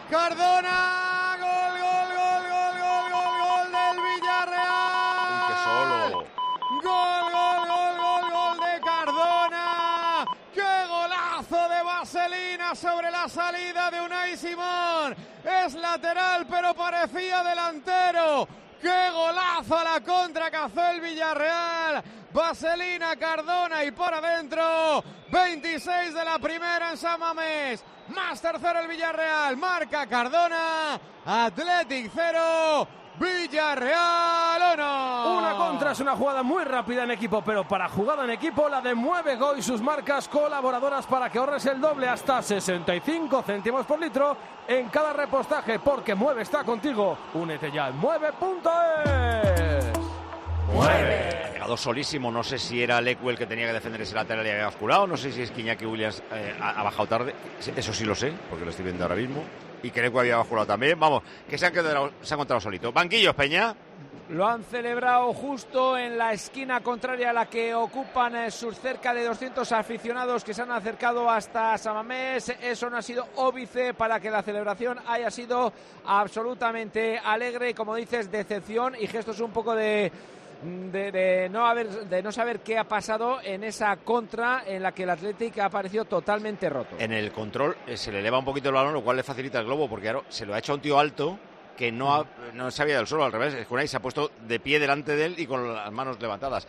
Cardona, gol del Villarreal. ¡Qué solo! Gol de Cardona. ¡Qué golazo de Vaselina sobre la salida de Unai Simón! Es lateral, pero parecía delantero. ¡Qué golazo a la contra que hace el Villarreal! Vaselina, Cardona y por adentro. 26 de la primera en San Mamés. Más tercero el Villarreal. Marca Cardona. Athletic 0. Villarreal 1. Una contra es una jugada muy rápida en equipo, pero para jugada en equipo la de Mueve Go y sus marcas colaboradoras para que ahorres el doble hasta 65 céntimos por litro en cada repostaje, porque Mueve está contigo. Únete ya en mueve.es. ¡Mueve! Ha llegado solísimo, no sé si era Lecu el que tenía que defender ese lateral y había basculado, no sé si es que Iñaki Williams ha bajado tarde, eso sí lo sé, porque lo estoy viendo ahora mismo, y que Lecu había basculado también. Vamos, que se ha encontrado solito. Banquillos, Peña. Lo han celebrado justo en la esquina contraria a la que ocupan sus cerca de 200 aficionados que se han acercado hasta San Mamés. Eso no ha sido óbice para que la celebración haya sido absolutamente alegre y, como dices, decepción y gestos un poco de no saber qué ha pasado en esa contra en la que el Athletic ha aparecido totalmente roto. En el control se le eleva un poquito el balón, lo cual le facilita el globo, porque claro, se lo ha hecho a un tío alto que no se había del suelo, al revés. Es que Unai se ha puesto de pie delante de él y con las manos levantadas.